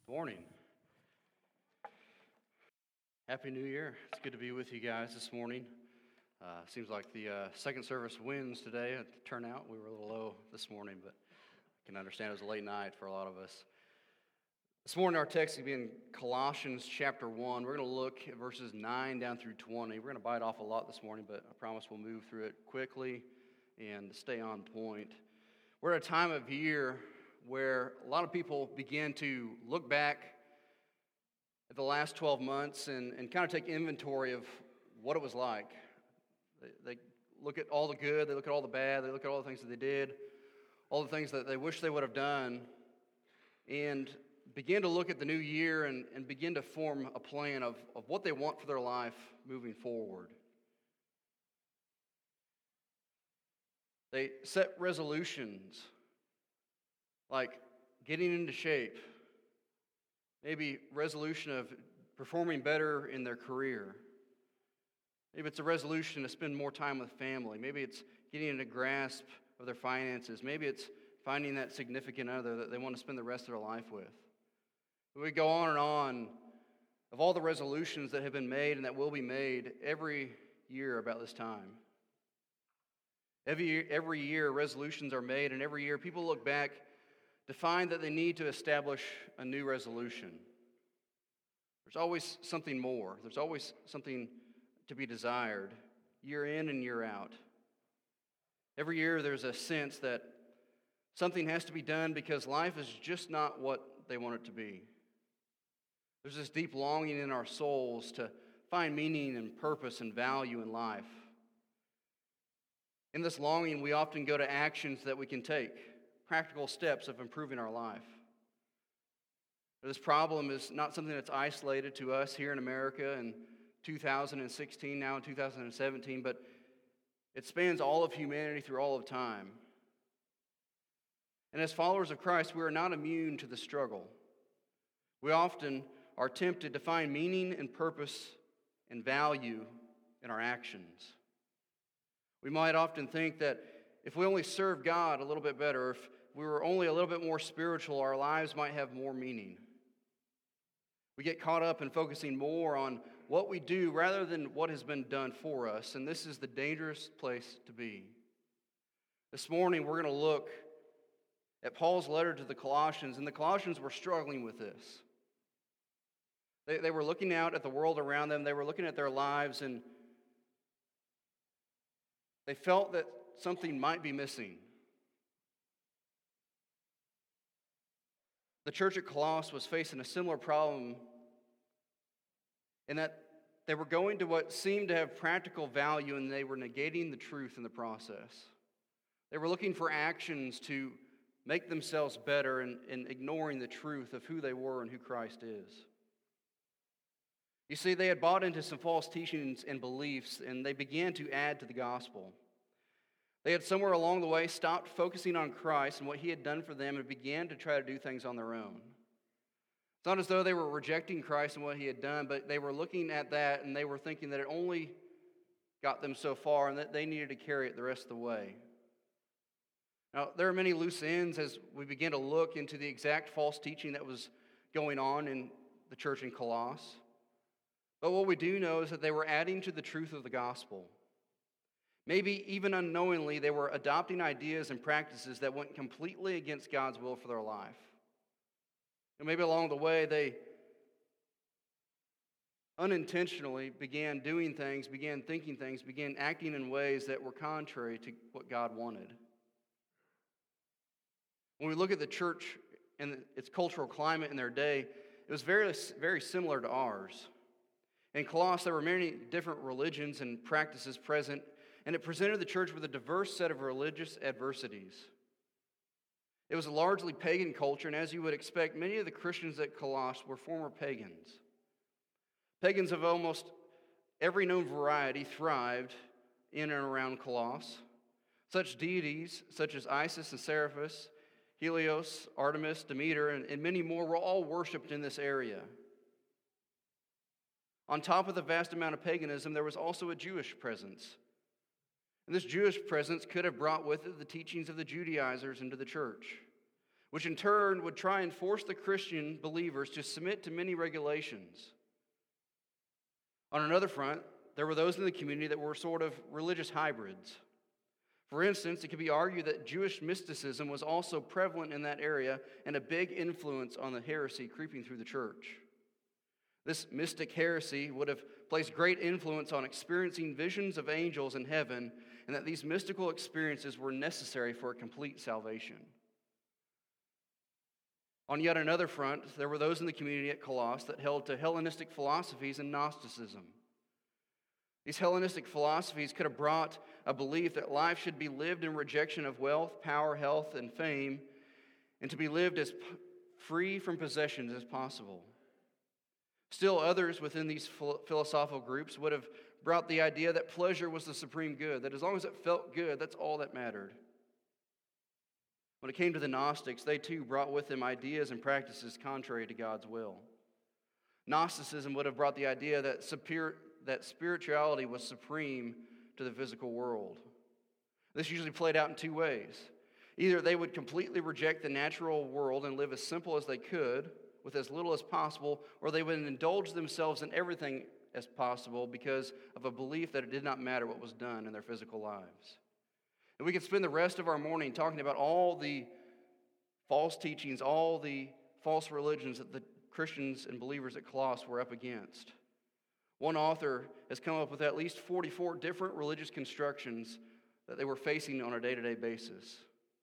Morning. Happy New Year. It's good to be with you guys this morning. Seems like the second service wins today at turnout. We were a little low this morning, but I can understand it was a late night for a lot of us. This morning our text is going to be in Colossians chapter 1. We're going to look at verses 9 down through 20. We're going to bite off a lot this morning, but I promise we'll move through it quickly and stay on point. We're at a time of year where a lot of people begin to look back at the last 12 months and kind of take inventory of what it was like. They look at all the good, they look at all the bad, they look at all the things that they did, all the things that they wish they would have done, and begin to look at the new year and begin to form a plan of what they want for their life moving forward. They set resolutions like getting into shape, maybe resolution of performing better in their career. Maybe it's a resolution to spend more time with family. Maybe it's getting into grasp of their finances. Maybe it's finding that significant other that they want to spend the rest of their life with. We go on and on of all the resolutions that have been made and that will be made every year about this time. Every year resolutions are made, and every year people look back to find that they need to establish a new resolution. There's always something more. There's always something to be desired, year in and year out. Every year there's a sense that something has to be done because life is just not what they want it to be. There's this deep longing in our souls to find meaning and purpose and value in life. In this longing, we often go to actions that we can take, practical steps of improving our life. This problem is not something that's isolated to us here in America in 2016, now in 2017, but it spans all of humanity through all of time. And as followers of Christ, we are not immune to the struggle. We often are tempted to find meaning and purpose and value in our actions. We might often think that if we only serve God a little bit better, if we were only a little bit more spiritual, our lives might have more meaning. We get caught up in focusing more on what we do rather than what has been done for us, and this is the dangerous place to be. This morning we're going to look at Paul's letter to the Colossians, and the Colossians were struggling with this. They were looking out at the world around them, they were looking at their lives, and they felt that something might be missing. The church at Colossus was facing a similar problem in that they were going to what seemed to have practical value and they were negating the truth in the process. They were looking for actions to make themselves better and ignoring the truth of who they were and who Christ is. You see, they had bought into some false teachings and beliefs, and they began to add to the gospel. They had somewhere along the way stopped focusing on Christ and what He had done for them and began to try to do things on their own. It's not as though they were rejecting Christ and what He had done, but they were looking at that and they were thinking that it only got them so far and that they needed to carry it the rest of the way. Now, there are many loose ends as we begin to look into the exact false teaching that was going on in the church in Colossus. But what we do know is that they were adding to the truth of the gospel. Maybe even unknowingly, they were adopting ideas and practices that went completely against God's will for their life. And maybe along the way, they unintentionally began doing things, began thinking things, began acting in ways that were contrary to what God wanted. When we look at the church and its cultural climate in their day, it was very, very similar to ours. In Colossus, there were many different religions and practices present, and it presented the church with a diverse set of religious adversities. It was a largely pagan culture, and as you would expect, many of the Christians at Colossus were former pagans. Pagans of almost every known variety thrived in and around Colossus. Such deities such as Isis and Serapis, Helios, Artemis, Demeter, and many more were all worshipped in this area. On top of the vast amount of paganism, there was also a Jewish presence. And this Jewish presence could have brought with it the teachings of the Judaizers into the church. which in turn would try and force the Christian believers to submit to many regulations. On another front, there were those in the community that were sort of religious hybrids. For instance, it could be argued that Jewish mysticism was also prevalent in that area and a big influence on the heresy creeping through the church. This mystic heresy would have placed great influence on experiencing visions of angels in heaven, and that these mystical experiences were necessary for a complete salvation. On yet another front, there were those in the community at Colossus that held to Hellenistic philosophies and Gnosticism. These Hellenistic philosophies could have brought a belief that life should be lived in rejection of wealth, power, health, and fame, and to be lived as free from possessions as possible. Still, others within these philosophical groups would have brought the idea that pleasure was the supreme good, that as long as it felt good, that's all that mattered. When it came to the Gnostics, they too brought with them ideas and practices contrary to God's will. Gnosticism would have brought the idea that spirituality was supreme to the physical world. This usually played out in two ways. Either they would completely reject the natural world and live as simple as they could, with as little as possible, or they would indulge themselves in everything as possible because of a belief that it did not matter what was done in their physical lives. And we could spend the rest of our morning talking about all the false teachings, all the false religions that the Christians and believers at Colossus were up against. One author has come up with at least 44 different religious constructions that they were facing on a day-to-day basis.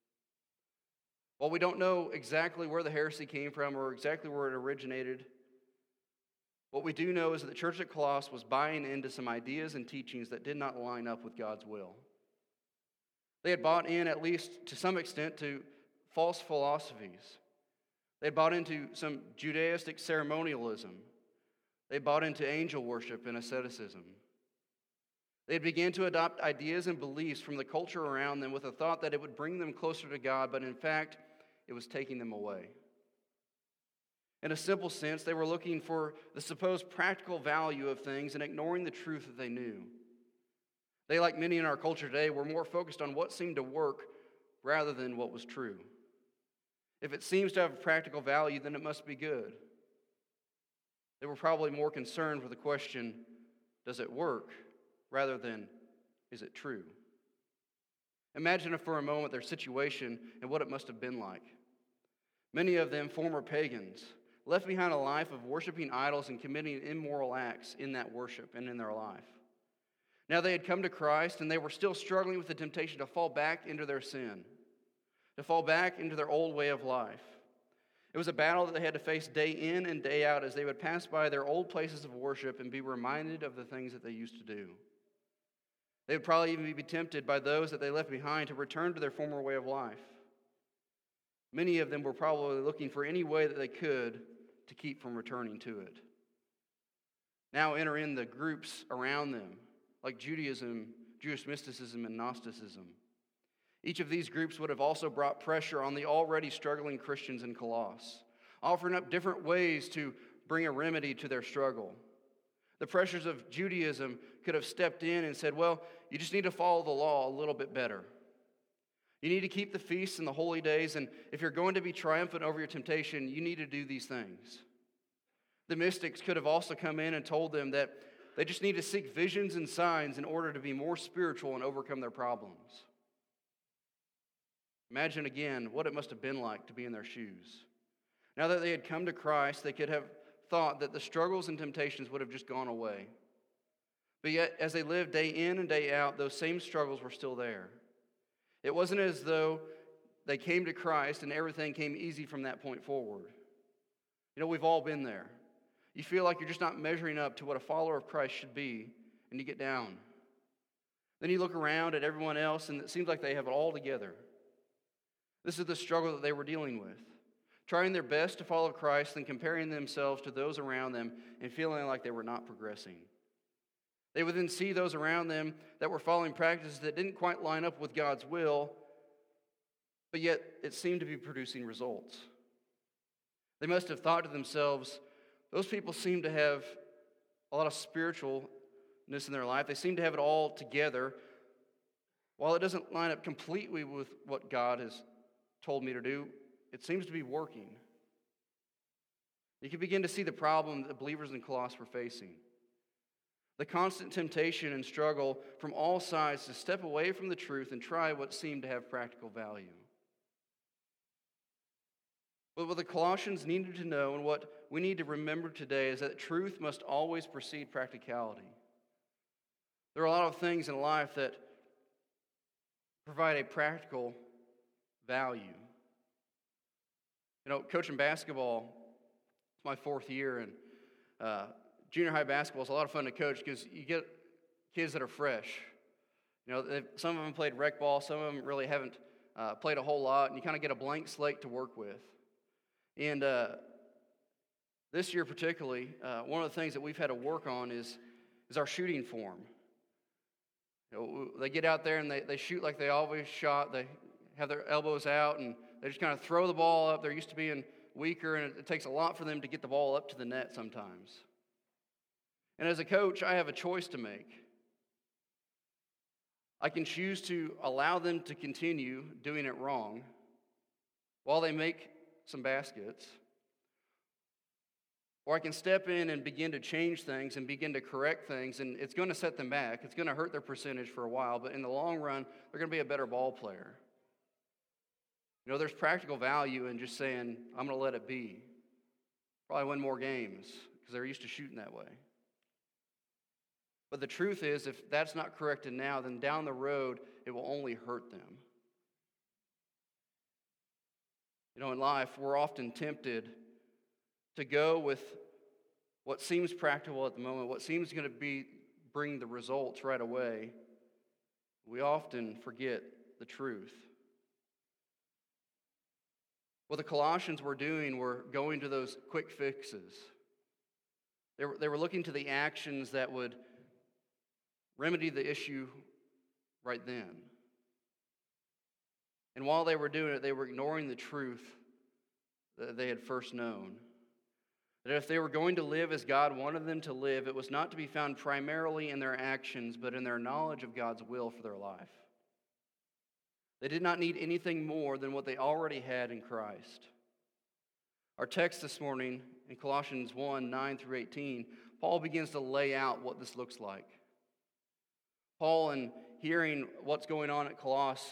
While we don't know exactly where the heresy came from or exactly where it originated, what we do know is that the church at Colossus was buying into some ideas and teachings that did not line up with God's will. They had bought in, at least to some extent, to false philosophies. They had bought into some Judaistic ceremonialism. They bought into angel worship and asceticism. They began to adopt ideas and beliefs from the culture around them with a thought that it would bring them closer to God, but in fact, it was taking them away. In a simple sense, they were looking for the supposed practical value of things and ignoring the truth that they knew. They, like many in our culture today, were more focused on what seemed to work rather than what was true. If it seems to have practical value, then it must be good. They were probably more concerned with the question, does it work, rather than, is it true? Imagine for a moment their situation and what it must have been like. Many of them former pagans, left behind a life of worshiping idols and committing immoral acts in that worship and in their life. Now they had come to Christ and they were still struggling with the temptation to fall back into their sin, to fall back into their old way of life. It was a battle that they had to face day in and day out as they would pass by their old places of worship and be reminded of the things that they used to do. They would probably even be tempted by those that they left behind to return to their former way of life. Many of them were probably looking for any way that they could to keep from returning to it. Now enter in the groups around them, like Judaism, Jewish mysticism, and Gnosticism. Each of these groups would have also brought pressure on the already struggling Christians in Colossus, offering up different ways to bring a remedy to their struggle. The pressures of Judaism could have stepped in and said, well, you just need to follow the law a little bit better. You need to keep the feasts and the holy days, and if you're going to be triumphant over your temptation, you need to do these things. The mystics could have also come in and told them that they just need to seek visions and signs in order to be more spiritual and overcome their problems. Imagine again what it must have been like to be in their shoes. Now that they had come to Christ, they could have thought that the struggles and temptations would have just gone away. But yet, as they lived day in and day out, those same struggles were still there. It wasn't as though they came to Christ and everything came easy from that point forward. You know, we've all been there. You feel like you're just not measuring up to what a follower of Christ should be, and you get down. Then you look around at everyone else, and it seems like they have it all together. This is the struggle that they were dealing with, trying their best to follow Christ and comparing themselves to those around them and feeling like they were not progressing. They would then see those around them that were following practices that didn't quite line up with God's will, but yet it seemed to be producing results. They must have thought to themselves, those people seem to have a lot of spiritualness in their life. They seem to have it all together. While it doesn't line up completely with what God has told me to do, it seems to be working. You can begin to see the problem that the believers in Colossae were facing. The constant temptation and struggle from all sides to step away from the truth and try what seemed to have practical value. But what the Colossians needed to know and what we need to remember today is that truth must always precede practicality. There are a lot of things in life that provide a practical value. Coaching basketball, it's my 4th year, and junior high basketball is a lot of fun to coach because you get kids that are fresh. Some of them played rec ball, some of them really haven't played a whole lot, and you kind of get a blank slate to work with. And this year particularly, one of the things that we've had to work on is our shooting form. They get out there and they shoot like they always shot. They have their elbows out and they just kind of throw the ball up. They're used to being weaker, and it takes a lot for them to get the ball up to the net sometimes. And as a coach, I have a choice to make. I can choose to allow them to continue doing it wrong while they make some baskets, or I can step in and begin to change things and begin to correct things, and it's going to set them back. It's going to hurt their percentage for a while, but in the long run, they're going to be a better ball player. There's practical value in just saying, I'm going to let it be. Probably win more games because they're used to shooting that way. But the truth is, if that's not corrected now, then down the road, it will only hurt them. In life, we're often tempted to go with what seems practical at the moment, what seems going to bring the results right away. We often forget the truth. What the Colossians were doing were going to those quick fixes. They were looking to the actions that would remedy the issue right then. And while they were doing it, they were ignoring the truth that they had first known. That if they were going to live as God wanted them to live, it was not to be found primarily in their actions, but in their knowledge of God's will for their life. They did not need anything more than what they already had in Christ. Our text this morning in Colossians 1, 9 through 18, Paul begins to lay out what this looks like. Paul, in hearing what's going on at Colossae,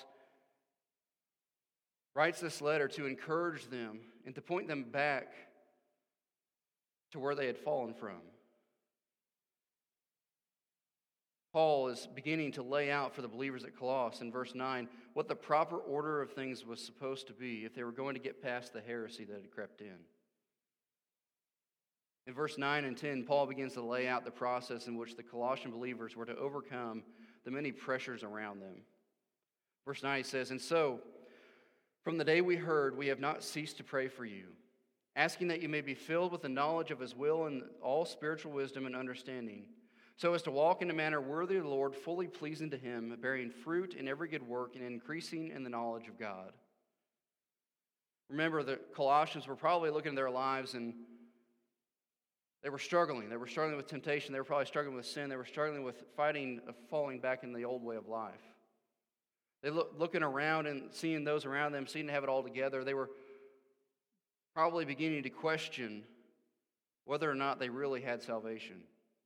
writes this letter to encourage them and to point them back to where they had fallen from. Paul is beginning to lay out for the believers at Colossae in verse 9 what the proper order of things was supposed to be if they were going to get past the heresy that had crept in. In verse 9 and 10, Paul begins to lay out the process in which the Colossian believers were to overcome the many pressures around them. Verse 9 he says, "And so, from the day we heard, we have not ceased to pray for you, asking that you may be filled with the knowledge of his will and all spiritual wisdom and understanding, so as to walk in a manner worthy of the Lord, fully pleasing to him, bearing fruit in every good work and increasing in the knowledge of God." Remember, the Colossians were probably looking at their lives and they were struggling. They were struggling with temptation. They were probably struggling with sin. They were struggling with falling back in the old way of life. They looking around and seeing those around them, seeming to have it all together. They were probably beginning to question whether or not they really had salvation.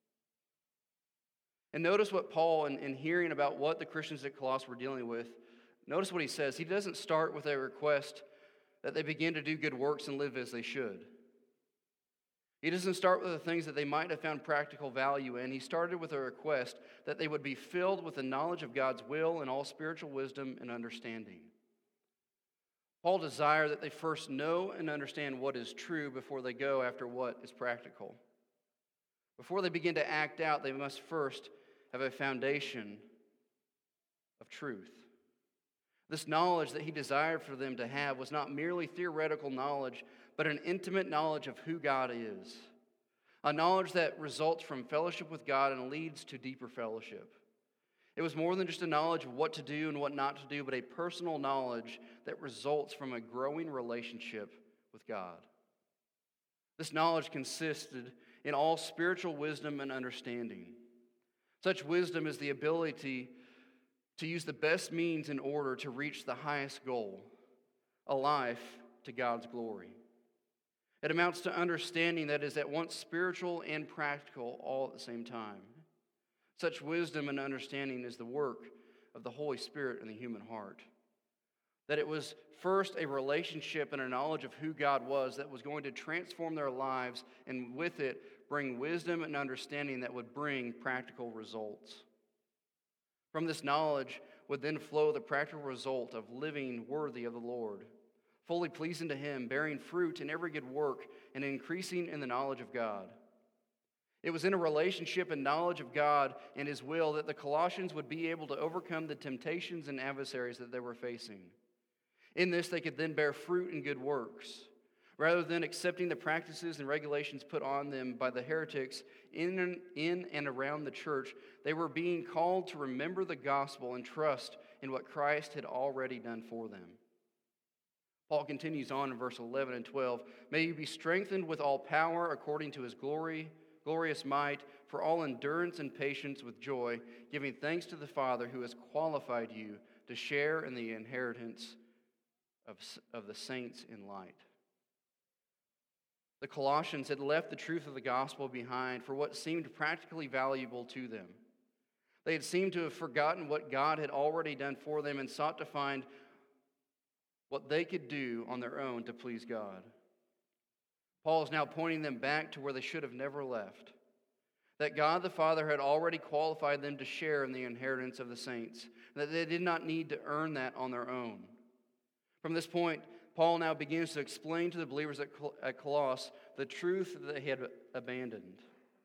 And notice what Paul, in hearing about what the Christians at Colossae were dealing with, notice what he says. He doesn't start with a request that they begin to do good works and live as they should. He doesn't start with the things that they might have found practical value in. He started with a request that they would be filled with the knowledge of God's will and all spiritual wisdom and understanding. Paul desired that they first know and understand what is true before they go after what is practical. Before they begin to act out, they must first have a foundation of truth. This knowledge that he desired for them to have was not merely theoretical knowledge, but an intimate knowledge of who God is. A knowledge that results from fellowship with God and leads to deeper fellowship. It was more than just a knowledge of what to do and what not to do, but a personal knowledge that results from a growing relationship with God. This knowledge consisted in all spiritual wisdom and understanding. Such wisdom is the ability to use the best means in order to reach the highest goal, a life to God's glory. It amounts to understanding that is at once spiritual and practical all at the same time. Such wisdom and understanding is the work of the Holy Spirit in the human heart. That it was first a relationship and a knowledge of who God was that was going to transform their lives, and with it bring wisdom and understanding that would bring practical results. From this knowledge would then flow the practical result of living worthy of the Lord, fully pleasing to Him, bearing fruit in every good work, and increasing in the knowledge of God. It was in a relationship and knowledge of God and His will that the Colossians would be able to overcome the temptations and adversaries that they were facing. In this, they could then bear fruit in good works. Rather than accepting the practices and regulations put on them by the heretics in and around the church, they were being called to remember the gospel and trust in what Christ had already done for them. Paul continues on in verse 11 and 12, "May you be strengthened with all power according to His glorious might, for all endurance and patience with joy, giving thanks to the Father who has qualified you to share in the inheritance of the saints in light." The Colossians had left the truth of the gospel behind for what seemed practically valuable to them. They had seemed to have forgotten what God had already done for them and sought to find what they could do on their own to please God. Paul is now pointing them back to where they should have never left. That God the Father had already qualified them to share in the inheritance of the saints, and that they did not need to earn that on their own. From this point, Paul now begins to explain to the believers at Colossus the truth that they had abandoned.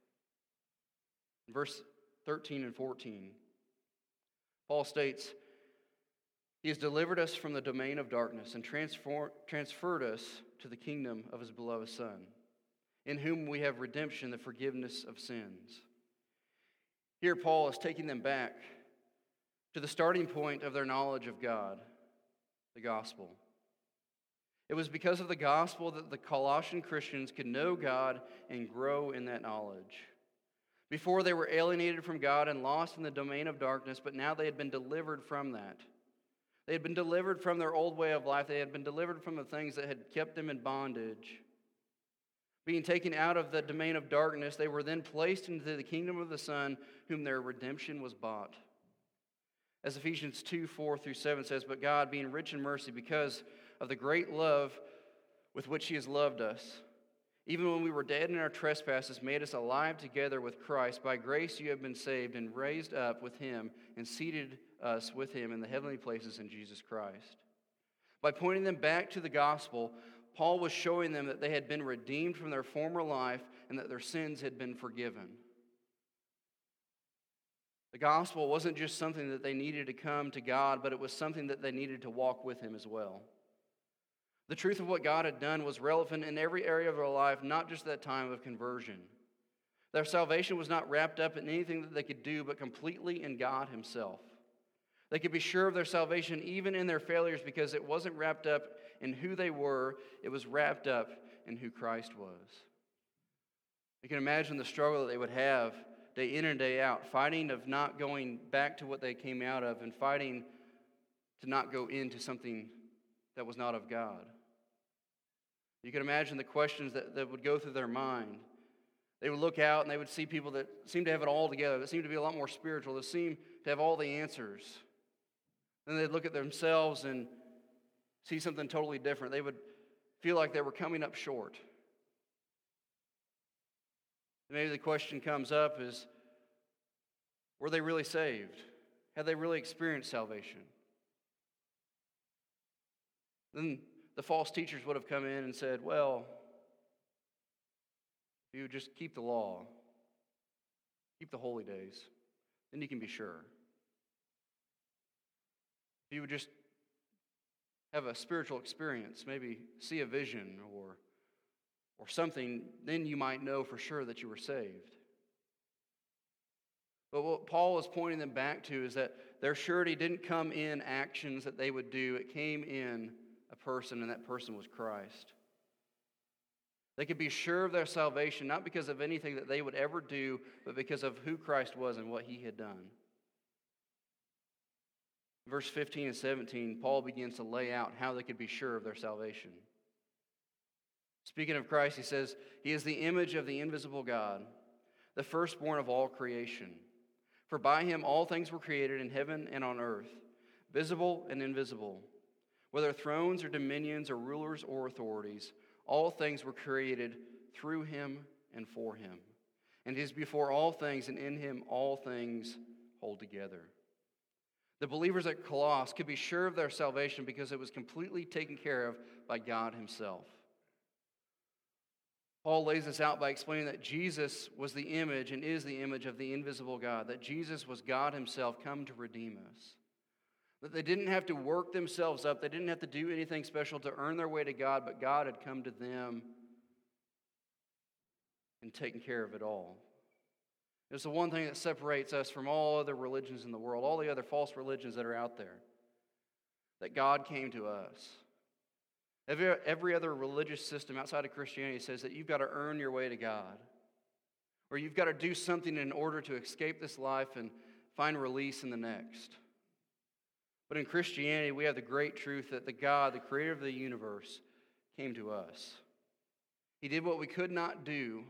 In verse 13 and 14, Paul states, "He has delivered us from the domain of darkness and transferred us to the kingdom of His beloved Son, in whom we have redemption, the forgiveness of sins." Here Paul is taking them back to the starting point of their knowledge of God, the gospel. It was because of the gospel that the Colossian Christians could know God and grow in that knowledge. Before, they were alienated from God and lost in the domain of darkness, but now they had been delivered from that. They had been delivered from their old way of life. They had been delivered from the things that had kept them in bondage. Being taken out of the domain of darkness, they were then placed into the kingdom of the Son, whom their redemption was bought. As Ephesians 2:4-7 says, "But God, being rich in mercy, because of the great love with which He has loved us, even when we were dead in our trespasses, made us alive together with Christ. By grace you have been saved, and raised up with Him, and seated us with Him in the heavenly places in Jesus Christ." By pointing them back to the gospel, Paul was showing them that they had been redeemed from their former life and that their sins had been forgiven. The gospel wasn't just something that they needed to come to God, but it was something that they needed to walk with Him as well. The truth of what God had done was relevant in every area of their life, not just that time of conversion. Their salvation was not wrapped up in anything that they could do, but completely in God Himself. They could be sure of their salvation even in their failures because it wasn't wrapped up in who they were, it was wrapped up in who Christ was. You can imagine the struggle that they would have day in and day out, fighting of not going back to what they came out of and fighting to not go into something that was not of God. You can imagine the questions that would go through their mind. They would look out and they would see people that seemed to have it all together, that seemed to be a lot more spiritual, that seemed to have all the answers. Then they'd look at themselves and see something totally different. They would feel like they were coming up short. And maybe the question comes up is, were they really saved? Had they really experienced salvation? Then the false teachers would have come in and said, well, if you just keep the law, keep the holy days, then you can be sure. If you would just have a spiritual experience, maybe see a vision or something, then you might know for sure that you were saved. But what Paul is pointing them back to is that their surety didn't come in actions that they would do. It came in a person, and that person was Christ. They could be sure of their salvation, not because of anything that they would ever do, but because of who Christ was and what He had done. Verse 15 and 17, Paul begins to lay out how they could be sure of their salvation. Speaking of Christ, he says, He is the image of the invisible God, the firstborn of all creation. For by him all things were created in heaven and on earth, visible and invisible. Whether thrones or dominions or rulers or authorities, all things were created through him and for him. And he is before all things, and in him all things hold together. The believers at Colossus could be sure of their salvation because it was completely taken care of by God himself. Paul lays this out by explaining that Jesus was the image and is the image of the invisible God, that Jesus was God himself come to redeem us. That they didn't have to work themselves up, they didn't have to do anything special to earn their way to God, but God had come to them and taken care of it all. It's the one thing that separates us from all other religions in the world, all the other false religions that are out there, that God came to us. Every other religious system outside of Christianity says that you've got to earn your way to God, or you've got to do something in order to escape this life and find release in the next. But in Christianity, we have the great truth that the God, the creator of the universe, came to us. He did what we could not do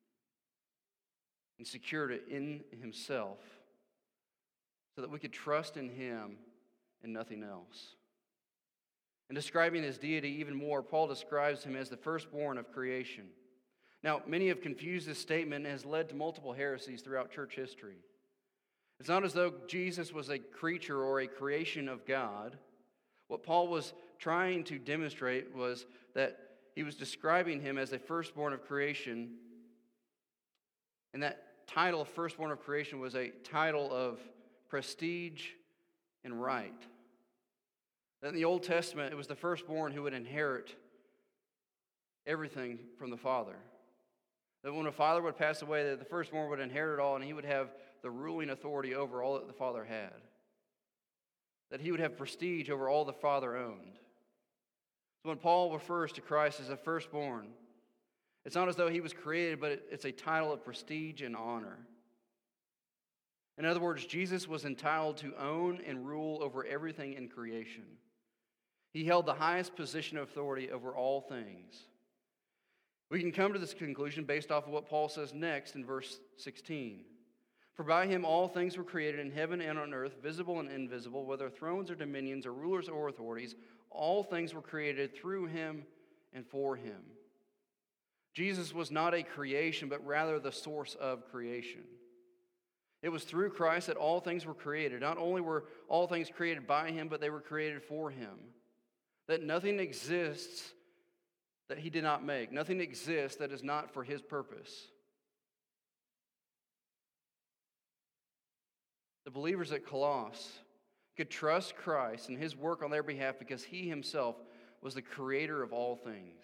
and secured it in himself so that we could trust in him and nothing else. In describing his deity even more, Paul describes him as the firstborn of creation. Now, many have confused this statement and has led to multiple heresies throughout church history. It's not as though Jesus was a creature or a creation of God. What Paul was trying to demonstrate was that he was describing him as a firstborn of creation, and that title of firstborn of creation was a title of prestige and right. That in the Old Testament, it was the firstborn who would inherit everything from the father. That when a father would pass away, that the firstborn would inherit it all, and he would have the ruling authority over all that the father had. That he would have prestige over all the father owned. So when Paul refers to Christ as a firstborn, it's not as though he was created, but it's a title of prestige and honor. In other words, Jesus was entitled to own and rule over everything in creation. He held the highest position of authority over all things. We can come to this conclusion based off of what Paul says next in verse 16. For by him all things were created in heaven and on earth, visible and invisible, whether thrones or dominions or rulers or authorities, all things were created through him and for him. Jesus was not a creation, but rather the source of creation. It was through Christ that all things were created. Not only were all things created by him, but they were created for him. That nothing exists that he did not make. Nothing exists that is not for his purpose. The believers at Colossus could trust Christ and his work on their behalf because he himself was the creator of all things.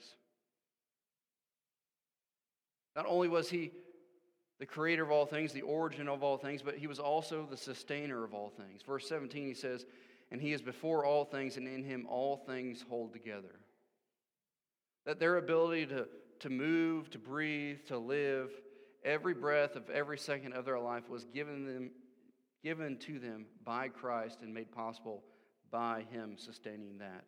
Not only was he the creator of all things, the origin of all things, but he was also the sustainer of all things. Verse 17, he says, and he is before all things, and in him all things hold together. That their ability to move, to breathe, to live, every breath of every second of their life was given to them by Christ and made possible by him sustaining that.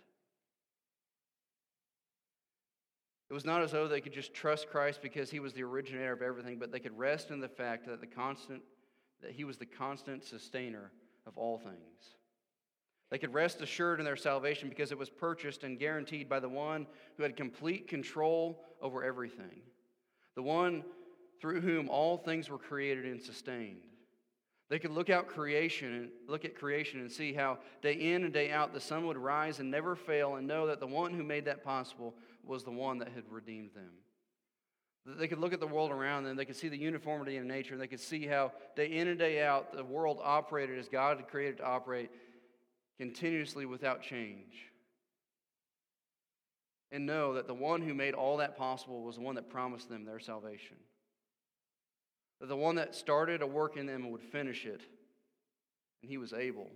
It was not as though they could just trust Christ because he was the originator of everything, but they could rest in the fact that he was the constant sustainer of all things. They could rest assured in their salvation because it was purchased and guaranteed by the one who had complete control over everything. The one through whom all things were created and sustained. They could look at creation and see how day in and day out the sun would rise and never fail, and know that the one who made that possible was the one that had redeemed them. They could look at the world around them, they could see the uniformity in nature, and they could see how day in and day out the world operated as God had created to operate, continuously without change. And know that the one who made all that possible was the one that promised them their salvation. That the one that started a work in them would finish it, and he was able.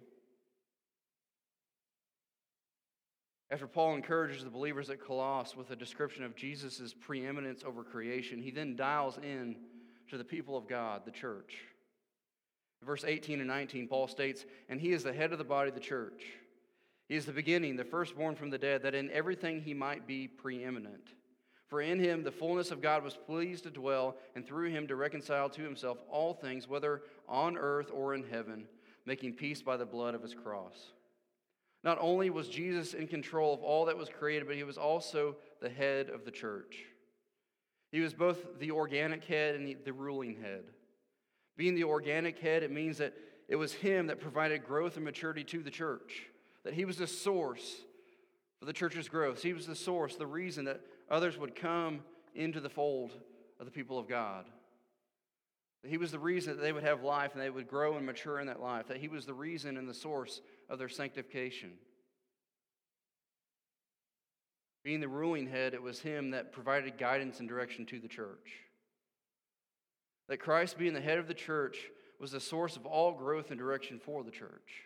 After Paul encourages the believers at Colossus with a description of Jesus' preeminence over creation, he then dials in to the people of God, the church. In verse 18 and 19, Paul states, and he is the head of the body of the church. He is the beginning, the firstborn from the dead, that in everything he might be preeminent. For in him the fullness of God was pleased to dwell, and through him to reconcile to himself all things, whether on earth or in heaven, making peace by the blood of his cross. Not only was Jesus in control of all that was created, but he was also the head of the church. He was both the organic head and the ruling head. Being the organic head, it means that it was him that provided growth and maturity to the church, that he was the source for the church's growth. He was the source, the reason that others would come into the fold of the people of God. That he was the reason that they would have life and they would grow and mature in that life. That he was the reason and the source of their sanctification. Being the ruling head, it was him that provided guidance and direction to the church. That Christ being the head of the church was the source of all growth and direction for the church.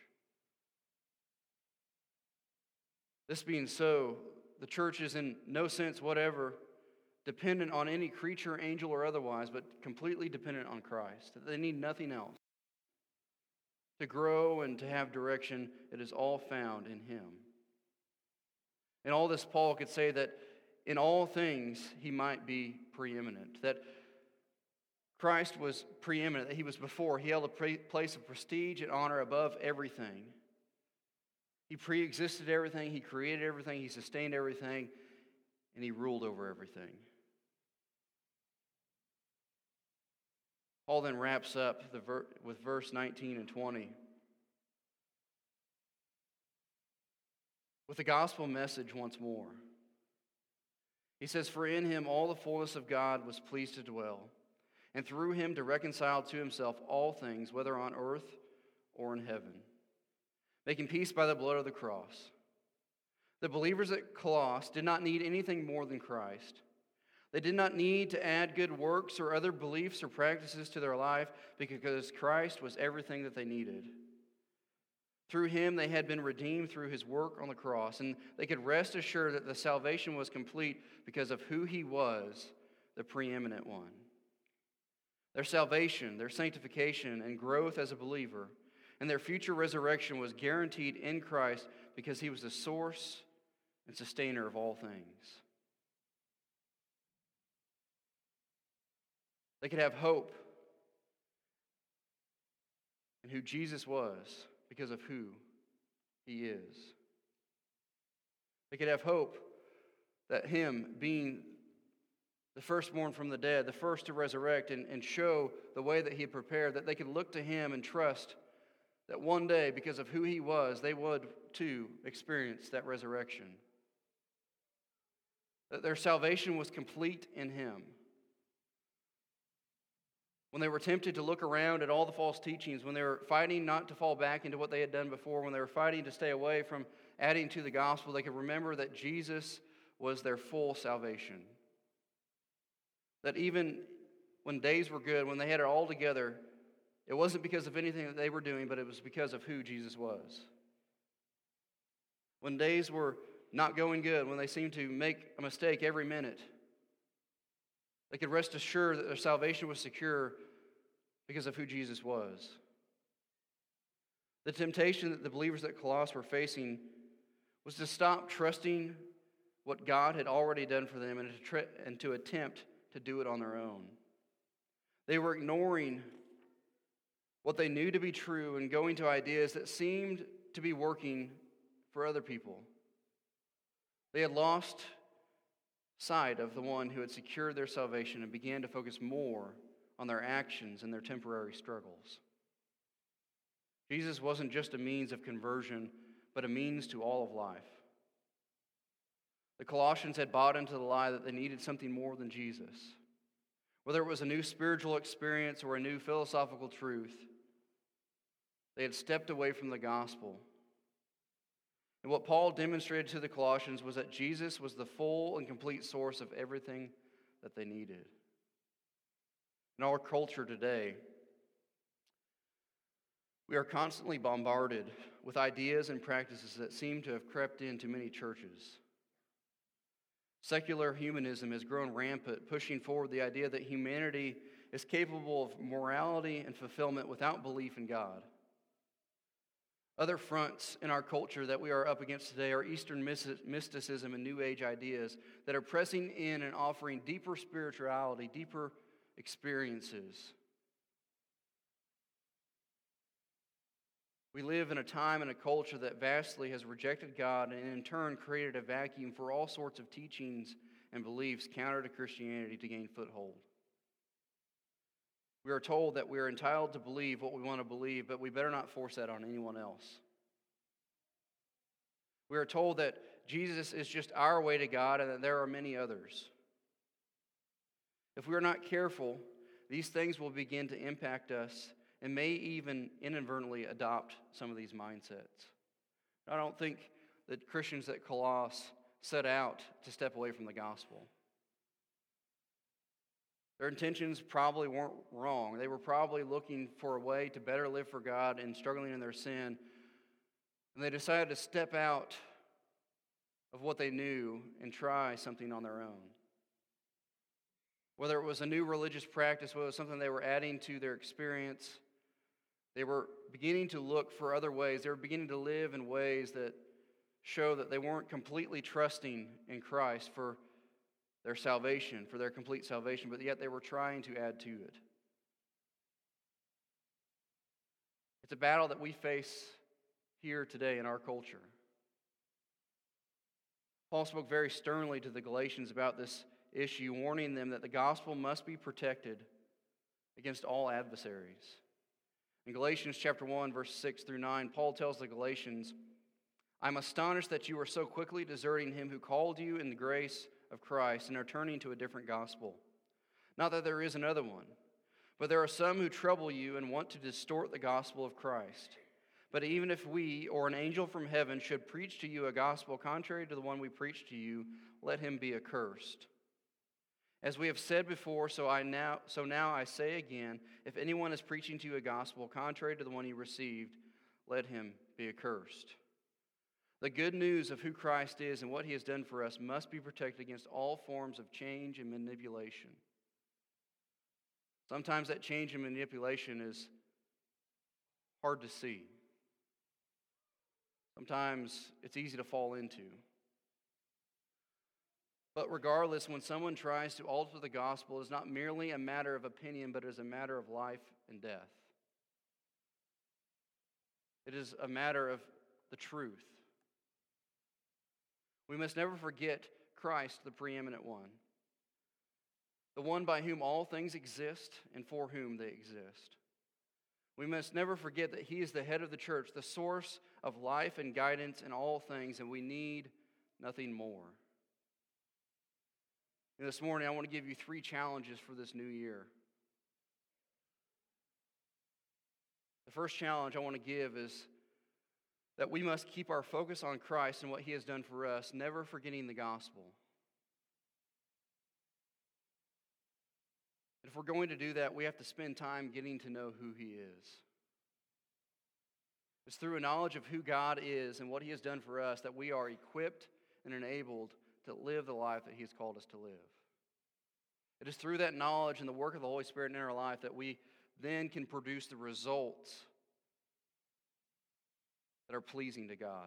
This being so, the church is in no sense whatever dependent on any creature, angel, or otherwise, but completely dependent on Christ. They need nothing else. To grow and to have direction, it is all found in him. In all this, Paul could say that in all things he might be preeminent, that Christ was preeminent, that he was before. He held a place of prestige and honor above everything. He pre-existed everything, he created everything, he sustained everything, and he ruled over everything. Paul then wraps up with verse 19 and 20. With the gospel message once more. He says, "For in him all the fullness of God was pleased to dwell, and through him to reconcile to himself all things, whether on earth or in heaven, making peace by the blood of the cross." The believers at Colossus did not need anything more than Christ. They did not need to add good works or other beliefs or practices to their life because Christ was everything that they needed. Through him, they had been redeemed through his work on the cross, and they could rest assured that the salvation was complete because of who he was, the preeminent one. Their salvation, their sanctification, and growth as a believer, and their future resurrection was guaranteed in Christ because he was the source and sustainer of all things. They could have hope in who Jesus was because of who he is. They could have hope that him being the firstborn from the dead, the first to resurrect and show the way that he had prepared, that they could look to him and trust that one day, because of who he was, they would too experience that resurrection. That their salvation was complete in him. When they were tempted to look around at all the false teachings, when they were fighting not to fall back into what they had done before, when they were fighting to stay away from adding to the gospel, they could remember that Jesus was their full salvation. That even when days were good, when they had it all together, it wasn't because of anything that they were doing, but it was because of who Jesus was. When days were not going good, when they seemed to make a mistake every minute, they could rest assured that their salvation was secure because of who Jesus was. The temptation that the believers at Colossus were facing was to stop trusting what God had already done for them and to attempt to do it on their own. They were ignoring what they knew to be true and going to ideas that seemed to be working for other people. They had lost sight of the one who had secured their salvation and began to focus more on their actions and their temporary struggles. Jesus wasn't just a means of conversion, but a means to all of life. The Colossians had bought into the lie that they needed something more than Jesus. Whether it was a new spiritual experience or a new philosophical truth, they had stepped away from the gospel. And what Paul demonstrated to the Colossians was that Jesus was the full and complete source of everything that they needed. In our culture today, we are constantly bombarded with ideas and practices that seem to have crept into many churches. Secular humanism has grown rampant, pushing forward the idea that humanity is capable of morality and fulfillment without belief in God. Other fronts in our culture that we are up against today are Eastern mysticism and New Age ideas that are pressing in and offering deeper spirituality, deeper experiences. We live in a time and a culture that vastly has rejected God and in turn created a vacuum for all sorts of teachings and beliefs counter to Christianity to gain foothold. We are told that we are entitled to believe what we want to believe, but we better not force that on anyone else. We are told that Jesus is just our way to God and that there are many others. If we are not careful, these things will begin to impact us and may even inadvertently adopt some of these mindsets. I don't think that Christians at Colossus set out to step away from the gospel. Their intentions probably weren't wrong. They were probably looking for a way to better live for God and struggling in their sin. And they decided to step out of what they knew and try something on their own. Whether it was a new religious practice, whether it was something they were adding to their experience, they were beginning to look for other ways. They were beginning to live in ways that show that they weren't completely trusting in Christ for their salvation, for their complete salvation, but yet they were trying to add to it. It's a battle that we face here today in our culture. Paul spoke very sternly to the Galatians about this issue, warning them that the gospel must be protected against all adversaries. In Galatians chapter 1, verse 6 through 9, Paul tells the Galatians, "I'm astonished that you are so quickly deserting him who called you in the grace of Christ and are turning to a different gospel. Not that there is another one, but there are some who trouble you and want to distort the gospel of Christ. But even if we or an angel from heaven should preach to you a gospel contrary to the one we preach to you, let him be accursed. As we have said before, so now I say again, if anyone is preaching to you a gospel contrary to the one you received, let him be accursed." The good news of who Christ is and what he has done for us must be protected against all forms of change and manipulation. Sometimes that change and manipulation is hard to see. Sometimes it's easy to fall into. But regardless, when someone tries to alter the gospel, it is not merely a matter of opinion, but it is a matter of life and death. It is a matter of the truth. We must never forget Christ, the preeminent one, the one by whom all things exist and for whom they exist. We must never forget that he is the head of the church, the source of life and guidance in all things, and we need nothing more. And this morning, I want to give you 3 challenges for this new year. The first challenge I want to give is that we must keep our focus on Christ and what he has done for us, never forgetting the gospel. If we're going to do that, we have to spend time getting to know who he is. It's through a knowledge of who God is and what he has done for us that we are equipped and enabled to live the life that he has called us to live. It is through that knowledge and the work of the Holy Spirit in our life that we then can produce the results that are pleasing to God.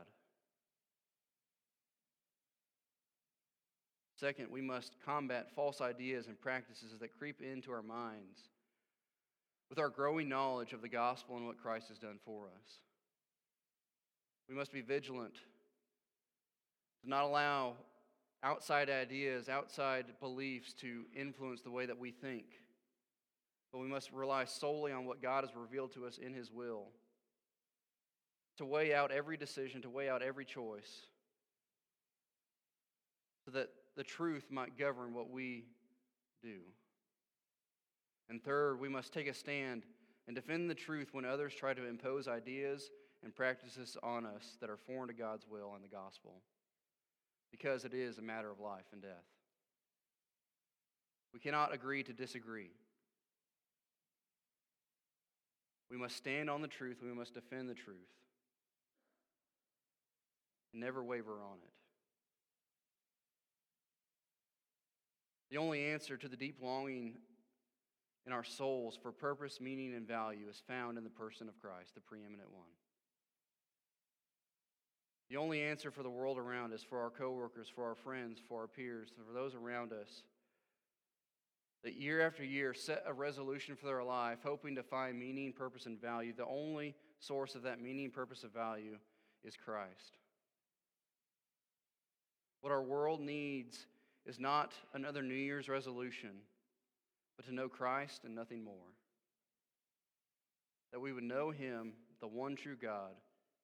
Second, we must combat false ideas and practices that creep into our minds with our growing knowledge of the gospel and what Christ has done for us. We must be vigilant to not allow outside ideas, outside beliefs to influence the way that we think. But we must rely solely on what God has revealed to us in his will, to weigh out every decision, to weigh out every choice, so that the truth might govern what we do. And third, we must take a stand and defend the truth when others try to impose ideas and practices on us that are foreign to God's will and the gospel, because it is a matter of life and death. We cannot agree to disagree. We must stand on the truth. We must defend the truth. And never waver on it. The only answer to the deep longing in our souls for purpose, meaning, and value is found in the person of Christ, the preeminent one. The only answer for the world around us, for our coworkers, for our friends, for our peers, for those around us, that year after year set a resolution for their life, hoping to find meaning, purpose, and value. The only source of that meaning, purpose, and value is Christ. What our world needs is not another New Year's resolution, but to know Christ and nothing more. That we would know Him, the one true God.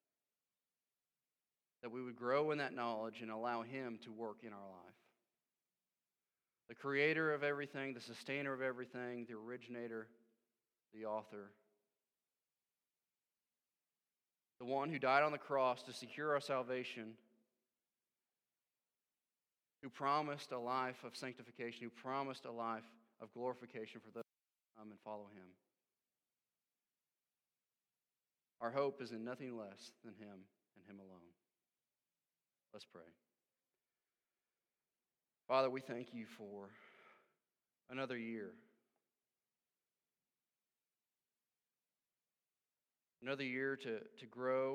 That we would grow in that knowledge and allow Him to work in our life. The creator of everything, the sustainer of everything, the originator, the author. The one who died on the cross to secure our salvation, who promised a life of sanctification, who promised a life of glorification for those who come and follow Him. Our hope is in nothing less than Him and Him alone. Let's pray. Father, we thank You for another year. Another year to grow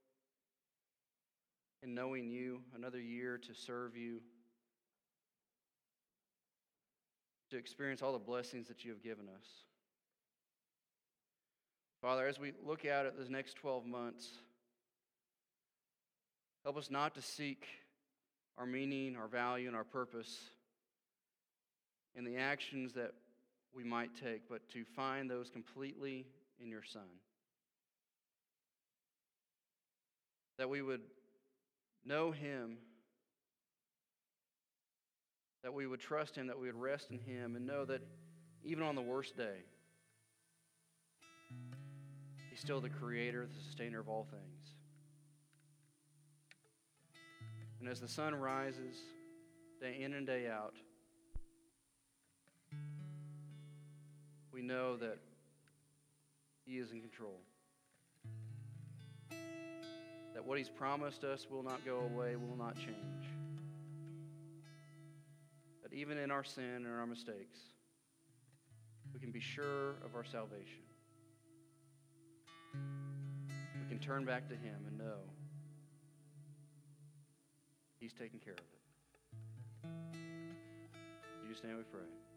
in knowing You. Another year to serve You. To experience all the blessings that You have given us. Father, as we look out at those next 12 months, help us not to seek our meaning, our value, and our purpose in the actions that we might take, but to find those completely in Your Son. That we would know Him, that we would trust Him, that we would rest in Him, and know that even on the worst day, He's still the creator, the sustainer of all things. And as the sun rises, day in and day out, we know that He is in control. That what He's promised us will not go away, will not change. That even in our sin and our mistakes, we can be sure of our salvation. We can turn back to Him and know He's taking care of it. In Jesus' name we pray.